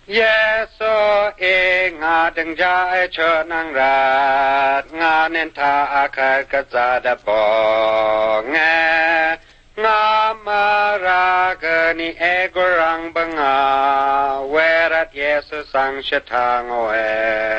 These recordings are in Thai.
เยโซเองาดังจาเอชนังรัดงาเนนทาอาคากะจาดบองงามาราเกนิเอกุรังบังอาเวรัตเยสุสังชทางโอเอ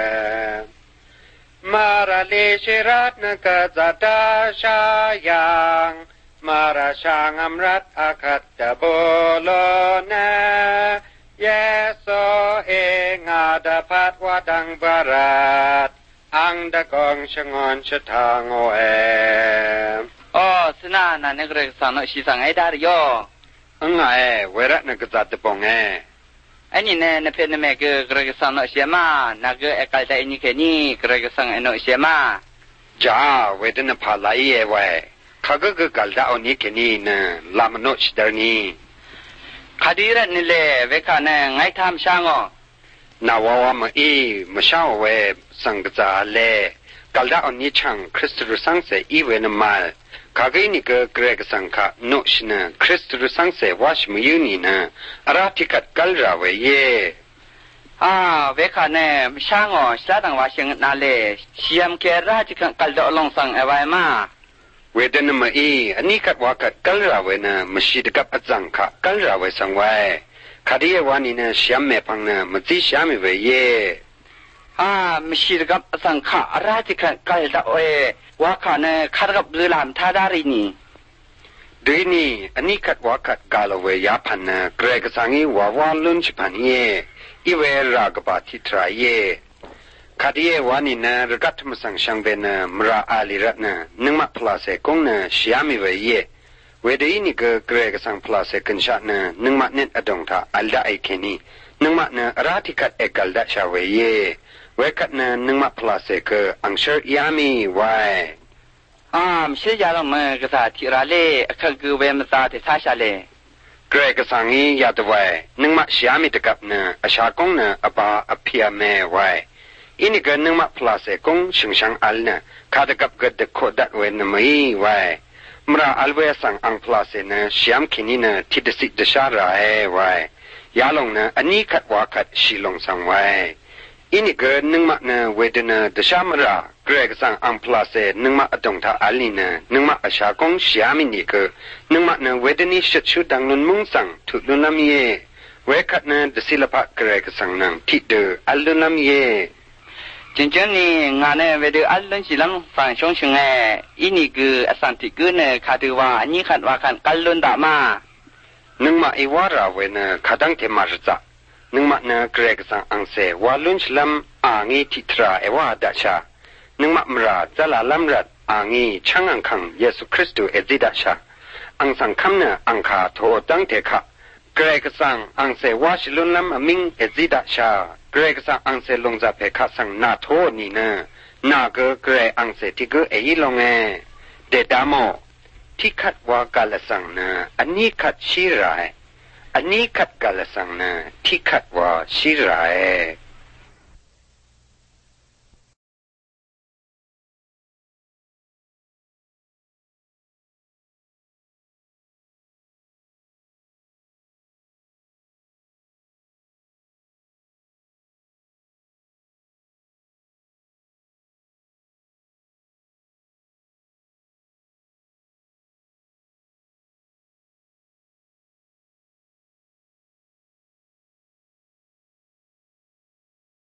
มาราลิชิรัตนกะจาดาชายังมาราชางอมรัตอาคัตตะโบโลนะเยโสเองาดาพัดวาดังบารัตอังดะกองชงอนชทางโอเออ๋อสนานันกระสังชิสังไอดาริโยไงเวรัตนกษัตริย์ปองอันนี้เนี่ยนเพนเมกกระสังเสียมานักเอกาลใจนี่แค่นี้กระสังเอโนเสียมาจ้าเวทนภาลัยเอไว้ข้าก็กัลดาอันนี้แค่นี้นะลามโนชดานีคดีรันนี่เลยเวกาเนี่ยไงทำช่างอ๋อนาวาวมามาช่างเวสังกจาเล่กัลดาอันนี้ช่างคริสต์สังเสอีเวนมาข้าก็นี่ก็เกรกสังขะโนชนะคริสต์สังเสวาชมยุนีนะอาราธิกัดกัลราเวเยเวกาเนี่ยช่างอ๋อสลาดังวาชิงนาเล่เชียมเกราจิกันกัลดาลงสังเอวายมาเวทนามาอันนี้กัดว่ากัดกัลราเวนะมชิดกับอจังขะกัลราเวสังไว้คดีวานี่นะเสียมเมพังนะมาจีเสียมเวเยมชิดกับอจังขะราจิกันกัลดาเวว่าขาเนี่ยขัดกับเรื่องลามท่าดารินีด้วยนี่อันนี้กัดว่ากัดกาลเวยาพันนะเกรกสังอีว่าลุนชิพันเยอีเวรากบาทิตรายเยคดีวานี่นะรกัตมสังชังเบนะมราอาลิรัตนะนึงมาพลาเสกงนะเสียมเวเยเวดีนี่ก็เกรกสังพลาเสกันชานะนึงมาเน็ตอดงท่าอัลดาไอเคนีนึงมานะราธิกัดเอกัลดาชาเวเยเวกัดนะนึงมาพลาเสกอังเชอร์ยามีไว้ไม่ใช่ยาลงมากษัตริย์ที่ราเล่ขังคือเวมซาที่ท่าชาเล่เกรกสังอียาตไว้นึงมาเสียมิตกับนะอาชากงนะอบาอภิยาเมไว้อินี่ก็นึงมาพลาเสกงชิงชังอัลนะข้าตกับกัดโคดัดเวนไม่ไว้มราอัลเวสังอังพลาเสนะเสียมขินีนะที่ดสิดชาราเอไว้ยาลงนะอันนี้ขัดว่าขัดชิลงสังไว้อินี่ก็นึงมานะเวดนะดชามราเกรกสังอังพลาเสนึงมาอดงท่าอัลลีนะนึงมาอาชากงเสียมินี่ก็นึงมานะเวดนิชชุดังนุนมุงสังทุลุนามีเวขัดนะดศิลปะเกรกสังนังที่เดอัลลุนามีจริงๆนี่งานเนี่ยเวลาอัลลันสิลังฟังช่วงช่วงอินี่คืออสันติกุเนี่ยคาดว่าอันนี้ขัดว่าขันกัลลุนดามานึงมาอีวาราเวนะขัดังเทมาร์จ้านึงมาเนเกรกสังอังเสวาลุนสลัมอ่างีทิตราเอวาดัชานึงมามราจะลาลัมรัดอ่างีช่างอังคังเยซูคริสต์เอจิดัชาอังสังคำเนี่ยอังคาโทตังเทคะเกรกสังอังเสวาชิลุนลัมมิงเอจิดัชาเกรกสังอังเสลงจะเพคะสังนาโทนี่นะนาเกเกรอังเสที่เกเอยิลงเดดามอที่ขัดว่ากาลสังนะอันนี้ขัดชีรายอันนี้ขัดกาลสังนะที่ขัดว่าชีราย